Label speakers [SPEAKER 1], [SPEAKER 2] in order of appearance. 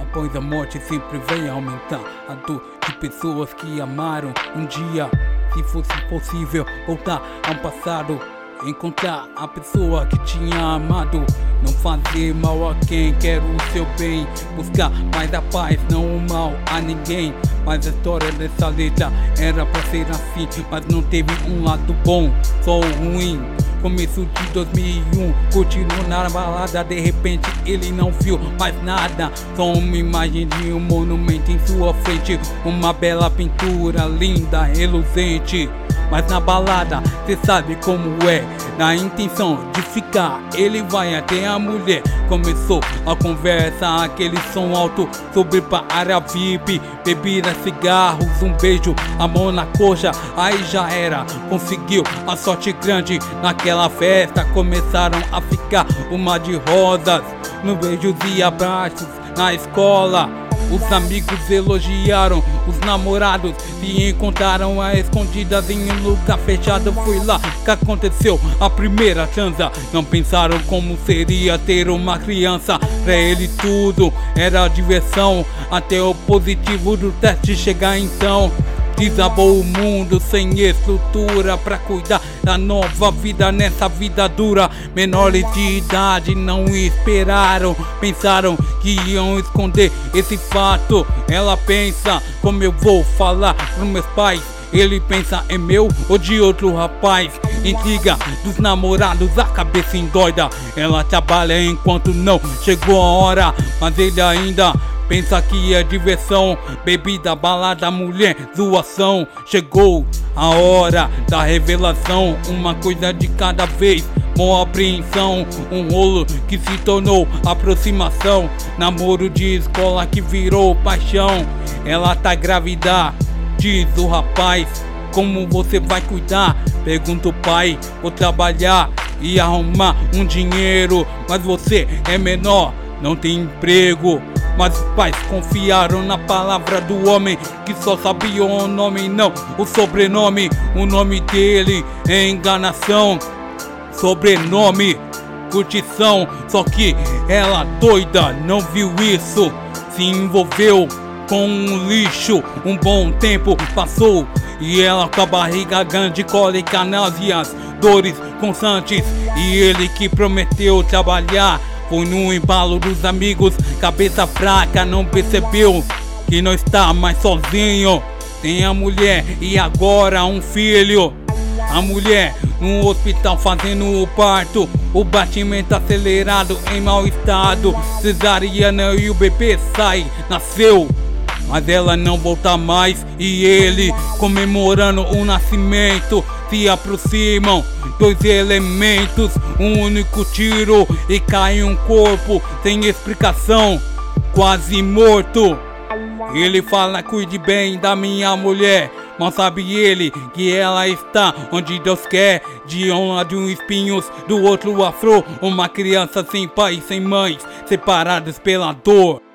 [SPEAKER 1] pois a morte sempre vem aumentar a dor de pessoas que amaram um dia. Se fosse possível voltar ao passado, encontrar a pessoa que tinha amado, não fazer mal a quem quer o seu bem, buscar mais a paz, não o mal a ninguém. Mas a história dessa letra era pra ser assim, mas não teve um lado bom, só o ruim. Começo de 2001, curtindo na balada, de repente ele não viu mais nada, só uma imagem de um monumento em sua frente, uma bela pintura linda, reluzente. Mas na balada, cê sabe como é, na intenção de ficar, ele vai até a mulher. Começou a conversa, aquele som alto sobre pra área VIP, bebida, cigarros, um beijo, a mão na coxa, aí já era, conseguiu a sorte grande. Naquela festa começaram a ficar uma de rosas, no beijos e abraços na escola. Os amigos elogiaram os namorados, se encontraram a escondidas em um lugar fechado. Foi lá que aconteceu a primeira transa. Não pensaram como seria ter uma criança. Pra ele tudo era diversão, até o positivo do teste chegar então. Desabou o mundo sem estrutura pra cuidar da nova vida nessa vida dura. Menores de idade não esperaram, pensaram que iam esconder esse fato. Ela pensa, como eu vou falar pros meus pais? Ele pensa, é meu ou de outro rapaz? Intriga dos namorados, a cabeça endoida. Ela trabalha enquanto não chegou a hora, mas ele ainda pensa que é diversão, bebida, balada, mulher, zoação. Chegou a hora da revelação, uma coisa de cada vez, uma apreensão, um rolo que se tornou aproximação, namoro de escola que virou paixão. Ela tá grávida, diz o rapaz, como você vai cuidar? Pergunta o pai, vou trabalhar e arrumar um dinheiro, mas você é menor, não tem emprego. Mas os pais confiaram na palavra do homem, que só sabia o nome, não o sobrenome. O nome dele é enganação, sobrenome curtição. Só que ela doida não viu isso, se envolveu com um lixo. Um bom tempo passou e ela com a barriga grande, cólica, náuseas, dores constantes. E ele que prometeu trabalhar foi no embalo dos amigos, cabeça fraca, não percebeu que não está mais sozinho. Tem a mulher e agora um filho. A mulher no hospital fazendo o parto, o batimento acelerado em mau estado, cesariana e o bebê nasceu. Mas ela não volta mais e ele comemorando o nascimento. Se aproximam dois elementos, um único tiro e cai um corpo sem explicação, quase morto. Ele fala, cuide bem da minha mulher, mas sabe ele que ela está onde Deus quer. De um lado espinhos, do outro afro, uma criança sem pai e sem mães, separados pela dor.